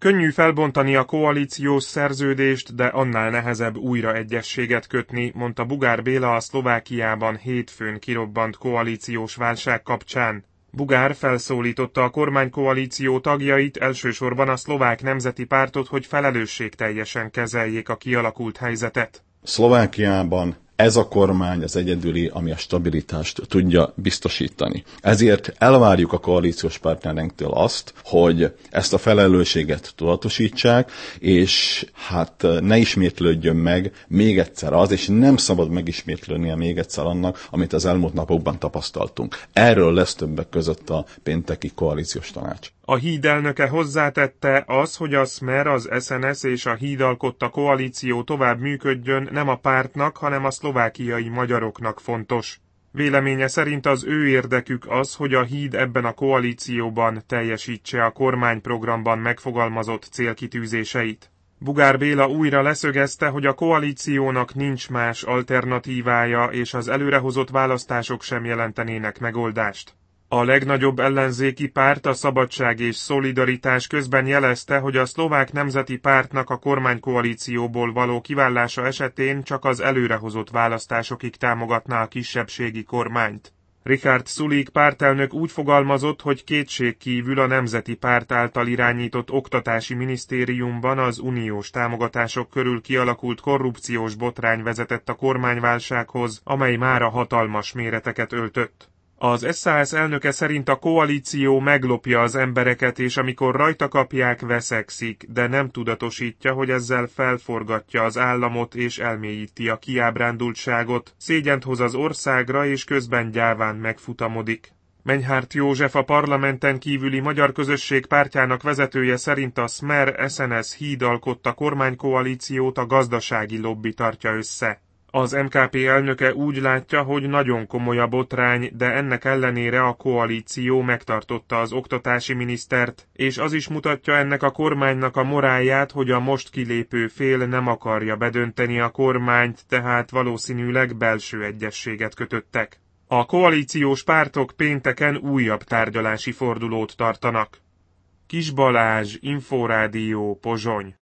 Könnyű felbontani a koalíciós szerződést, de annál nehezebb újra egyezséget kötni, mondta Bugár Béla a Szlovákiában hétfőn kirobbant koalíciós válság kapcsán. Bugár felszólította a kormánykoalíció tagjait, elsősorban a Szlovák Nemzeti Pártot, hogy felelősségteljesen kezeljék a kialakult helyzetet. Szlovákiában ez a kormány az egyedüli, ami a stabilitást tudja biztosítani. Ezért elvárjuk a koalíciós partnereinktől azt, hogy ezt a felelősséget tudatosítsák, és ne ismétlődjön meg még egyszer az, és nem szabad megismétlődnie még egyszer annak, amit az elmúlt napokban tapasztaltunk. Erről lesz többek között a pénteki koalíciós tanács. A Híd elnöke hozzátette, az, hogy a Smer, az SNS és a Híd alkotta koalíció tovább működjön, nem a pártnak, hanem a szlovákiai magyaroknak fontos. Véleménye szerint az ő érdekük az, hogy a Híd ebben a koalícióban teljesítse a kormányprogramban megfogalmazott célkitűzéseit. Bugár Béla újra leszögezte, hogy a koalíciónak nincs más alternatívája, és az előrehozott választások sem jelentenének megoldást. A legnagyobb ellenzéki párt, a Szabadság és Szolidaritás közben jelezte, hogy a Szlovák Nemzeti Pártnak a kormánykoalícióból való kiválása esetén csak az előrehozott választásokig támogatná a kisebbségi kormányt. Richard Sulík pártelnök úgy fogalmazott, hogy kétségkívül a Nemzeti Párt által irányított oktatási minisztériumban az uniós támogatások körül kialakult korrupciós botrány vezetett a kormányválsághoz, amely mára hatalmas méreteket öltött. Az SZSZ elnöke szerint a koalíció meglopja az embereket, és amikor rajta kapják, veszekszik, de nem tudatosítja, hogy ezzel felforgatja az államot és elmélyíti a kiábrándultságot, szégyent hoz az országra, és közben gyáván megfutamodik. Menyhárt József, a parlamenten kívüli Magyar Közösség pártjának vezetője szerint a Smer-SNS Híd alkotta kormánykoalíciót a gazdasági lobby tartja össze. Az MKP elnöke úgy látja, hogy nagyon komoly a botrány, de ennek ellenére a koalíció megtartotta az oktatási minisztert, és az is mutatja ennek a kormánynak a morálját, hogy a most kilépő fél nem akarja bedönteni a kormányt, tehát valószínűleg belső egyezséget kötöttek. A koalíciós pártok pénteken újabb tárgyalási fordulót tartanak. Kis Balázs, Inforádió, Pozsony.